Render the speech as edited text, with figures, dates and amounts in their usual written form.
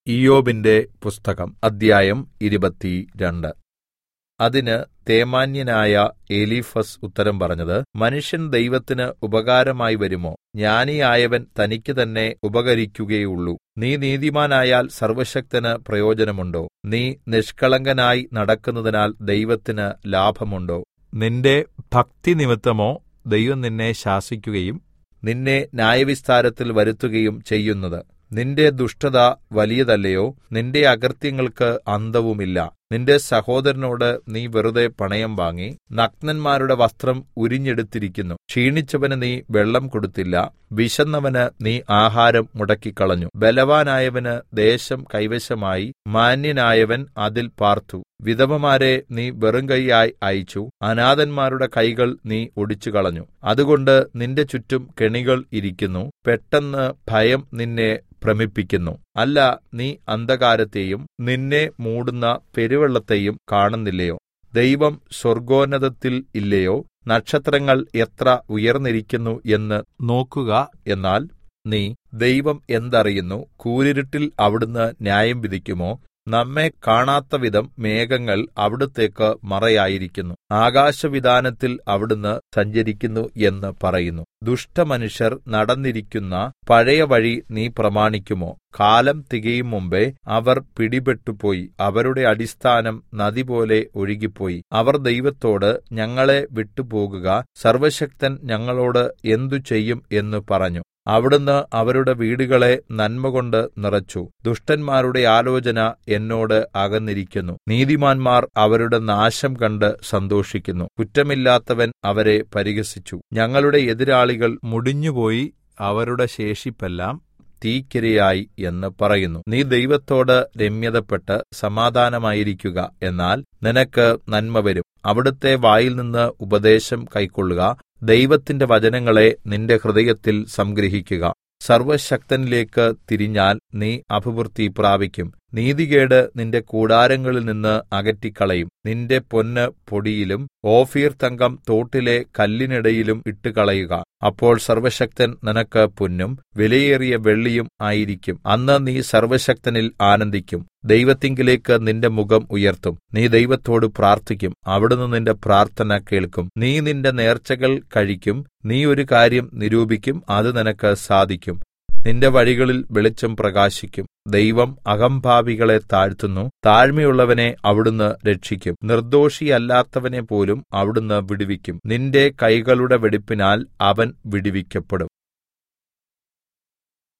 ഇയ്യോബിന്റെ പുസ്തകം അദ്ധ്യായം 22. അതിന് തേമാന്യനായ എലീഫസ് ഉത്തരം പറഞ്ഞത്, മനുഷ്യൻ ദൈവത്തിന് ഉപകാരമായി വരുമോ? ജ്ഞാനിയായവൻ തനിക്ക് തന്നെ ഉപകരിക്കുകയുള്ളൂ. നീ നീതിമാനായാൽ സർവ്വശക്തന് പ്രയോജനമുണ്ടോ? നീ നിഷ്കളങ്കനായി നടക്കുന്നതിനാൽ ദൈവത്തിന് ലാഭമുണ്ടോ? നിന്റെ ഭക്തിനിമിത്തമോ ദൈവം നിന്നെ ശാസിക്കുകയും നിന്നെ ന്യായവിസ്താരത്തിൽ വരുത്തുകയും ചെയ്യുന്നത്? നിന്റെ ദുഷ്ടത വലിയതല്ലയോ? നിന്റെ അകൃത്യങ്ങൾക്ക് അന്തവുമില്ല. നിന്റെ സഹോദരനോട് നീ വെറുതെ പണയം വാങ്ങി നഗ്നന്മാരുടെ വസ്ത്രം ഉരിഞ്ഞെടുത്തിരിക്കുന്നു. ക്ഷീണിച്ചവന് നീ വെള്ളം കൊടുത്തില്ല, വിശന്നവന് നീ ആഹാരം മുടക്കിക്കളഞ്ഞു. ബലവാനായവന് ദേശം കൈവശമായി, മാന്യനായവൻ അതിൽ പാർത്തു. വിധവമാരെ നീ വെറുങ്കൈയായി അയച്ചു, അനാഥന്മാരുടെ കൈകൾ നീ ഒടിച്ചുകളഞ്ഞു. അതുകൊണ്ട് നിന്റെ ചുറ്റും കെണികൾ ഇരിക്കുന്നു, പെട്ടെന്ന് ഭയം നിന്നെ ഭ്രമിപ്പിക്കുന്നു. അല്ല, നീ അന്ധകാരത്തെയും നിന്നെ മൂടുന്ന പെരുവെള്ളത്തെയും കാണുന്നില്ലയോ? ദൈവം സ്വർഗ്ഗോന്നതത്തിൽ ഇല്ലയോ? നക്ഷത്രങ്ങൾ എത്ര ഉയർന്നിരിക്കുന്നു എന്ന് നോക്കുക. എന്നാൽ നീ ദൈവം എന്തറിയുന്നു? കൂരിരുട്ടിൽ അവിടുന്ന് ന്യായം വിധിക്കുമോ? നമ്മെ കാണാത്തവിധം മേഘങ്ങൾ അവിടുത്തേക്ക് മറയായിരിക്കുന്നു. ആകാശവിതാനത്തിൽ അവിടുന്ന് സഞ്ചരിക്കുന്നു എന്ന് പറയുന്നു. ദുഷ്ടമനുഷ്യർ നടന്നിരിക്കുന്ന പഴയ വഴി നീ പ്രമാണിക്കുമോ? കാലം തികയും മുമ്പേ അവർ പിടിപെട്ടുപോയി. അവരുടെ അടിസ്ഥാനം നദിപോലെ ഒഴുകിപ്പോയി. അവർ ദൈവത്തോട്, ഞങ്ങളെ വിട്ടുപോകുക, സർവ്വശക്തൻ ഞങ്ങളോട് എന്തു ചെയ്യും എന്ന് പറഞ്ഞു. അവിടുന്ന് അവരുടെ വീടുകളെ നന്മകൊണ്ട് നിറച്ചു. ദുഷ്ടന്മാരുടെ ആലോചന എന്നോട് അകന്നിരിക്കുന്നു. നീതിമാന്മാർ അവരുടെ നാശം കണ്ട് സന്തോഷിക്കുന്നു. കുറ്റമില്ലാത്തവൻ അവരെ പരിഹസിച്ചു. ഞങ്ങളുടെ എതിരാളികൾ മുടിഞ്ഞുപോയി, അവരുടെ ശേഷിപ്പെല്ലാം തീക്കിരയായി എന്ന് പറയുന്നു. നീ ദൈവത്തോട് രമ്യതപ്പെട്ട് സമാധാനമായിരിക്കുക, എന്നാൽ നിനക്ക് നന്മ വരും. അവിടുത്തെ വായിൽനിന്ന് ഉപദേശം കൈക്കൊള്ളുക. ദൈവത്തിന്റെ വചനങ്ങളെ നിന്റെ ഹൃദയത്തിൽ സംഗ്രഹിക്കുക. സർവ്വശക്തനിലേക്ക് തിരിഞ്ഞാൽ നീ അഭിവൃദ്ധി പ്രാപിക്കും. നീതികേട് നിന്റെ കൂടാരങ്ങളിൽ നിന്ന് അകറ്റിക്കളയും. നിന്റെ പൊന്ന് പൊടിയിലും ഓഫീർ തങ്കം തോട്ടിലെ കല്ലിനിടയിലും ഇട്ടുകളയുക. അപ്പോൾ സർവ്വശക്തൻ നിനക്ക് പൊന്നും വിലയേറിയ വെള്ളിയും ആയിരിക്കും. അന്ന് നീ സർവ്വശക്തനിൽ ആനന്ദിക്കും. ദൈവത്തിങ്കലേക്ക് നിന്റെ മുഖം ഉയർത്തും. നീ ദൈവത്തോട് പ്രാർത്ഥിക്കും, അവിടുന്ന് നിന്റെ പ്രാർത്ഥന കേൾക്കും. നീ നിന്റെ നേർച്ചകൾ കഴിക്കും. നീ ഒരു കാര്യം നിരൂപിക്കും, അത് നിനക്ക് സാധിക്കും. നിന്റെ വഴികളിൽ വെളിച്ചം പ്രകാശിക്കും. ദൈവം അഹംഭാവികളെ താഴ്ത്തുന്നു, താഴ്മയുള്ളവനെ അവിടുന്ന് രക്ഷിക്കും. നിർദ്ദോഷിയല്ലാത്തവനെ പോലും അവിടുന്ന് വിടുവിക്കും. നിന്റെ കൈകളുടെ വെടിപ്പിനാൽ അവൻ വിടുവിക്കപ്പെടും.